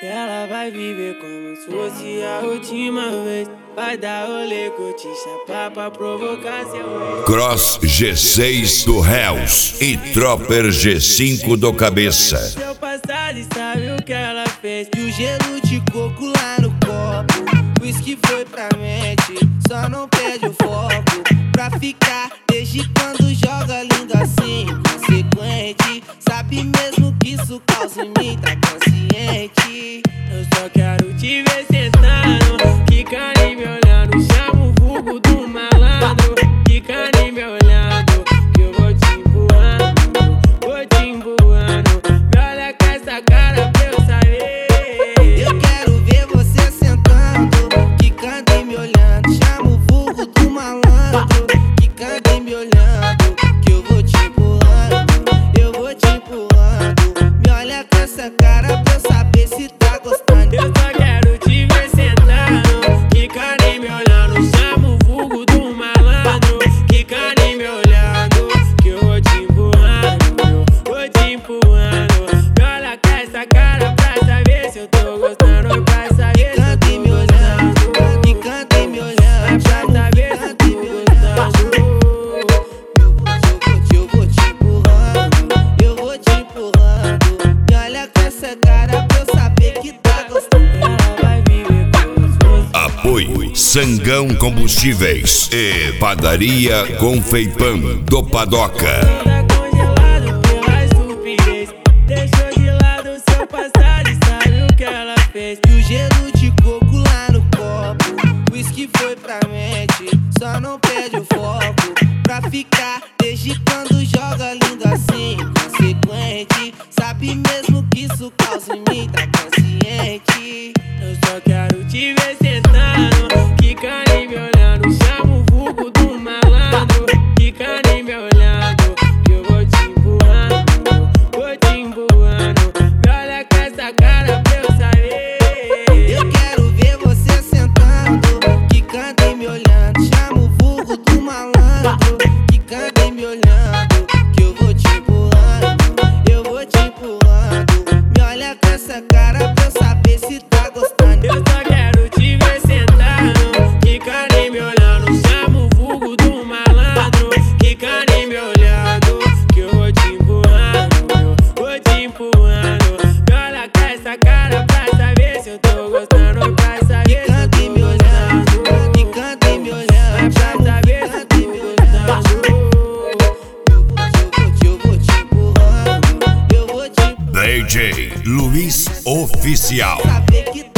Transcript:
Ela vai viver como se fosse a última vez. Vai dar rolê, curtir, chapar pra provocar seu ex. Cross G6 do Hells e Tropper G5 do Cabeça. Seu passado e sabe o que ela fez. E o gelo de coco lá no copo. Whisky foi pra mente, só não perde o foco. Pra ficar desde quando joga lindo assim, consequente. Sabe mesmo que isso causa em mim, tá consciente. Eu só quero te ver sentando, quicando e me olhando. Chama o vulgo do malandro, quicando e me olhando. Que eu vou te empurrando, vou te empurrando. Me olha com essa cara pra eu saber. Eu quero ver você sentando, quicando e me olhando. Chama o vulgo do malandro, quicando e me olhando. Que eu vou te empurrando, eu vou te empurrando. Me olha com essa cara pra eu saber se tá gostando. Eu só quero te ver sentando, quicando e me olhando. Chama o vulgo do malandro, quicando e me olhando. Que eu vou te empurrando, eu vou te empurrando. Me olha com essa cara pra saber se eu tô gostando. Pra saber se eu tô gostando. Quicando e me olhando, pra saber se eu tô gostando. Eu vou te empurrando, eu vou te empurrando. Me olha com essa cara pra eu saber que tá gostando. Ela vai viver como se fosse. Apoio Sangão Combustíveis e Padaria Confeipão do Padoca. Tá congelado pela estupidez. Deixou de lado seu passado e sabe o que ela fez. E o gelo de coco lá no copo. Whisky foi pra mente, só não perde o foco. Pra ficar desde quando joga lindo assim, consequente. Sabe mesmo que isso causa em mim, tá consciente. Eu só quero te ver sentando, quicando e me olhando. Chama o vulgo do malandro, quicando e me olhando. Que eu vou te empurrando, vou te empurrando. Me olha com essa cara pra eu saber. Eu quero ver você sentando, quicando e me olhando. Chama o vulgo do malandro, quicando e me olhando. Que eu vou te empurrando, eu vou te empurrando. Me olha com essa cara pra eu saber se tá gostando. Eu só quero te ver sentando, quicando e me olhando. Chama o vulgo do malandro, quicando e me olhando. Que eu vou te empurrando, eu vou te empurrando. Me olha com essa cara pra saber se eu tô gostando. Pra saber se eu tô gostando. Quicando e me olhando, pra saber se eu tô gostando. Eu vou te empurrando, eu vou te empurrando. DJ Luiz Oficial. Saber que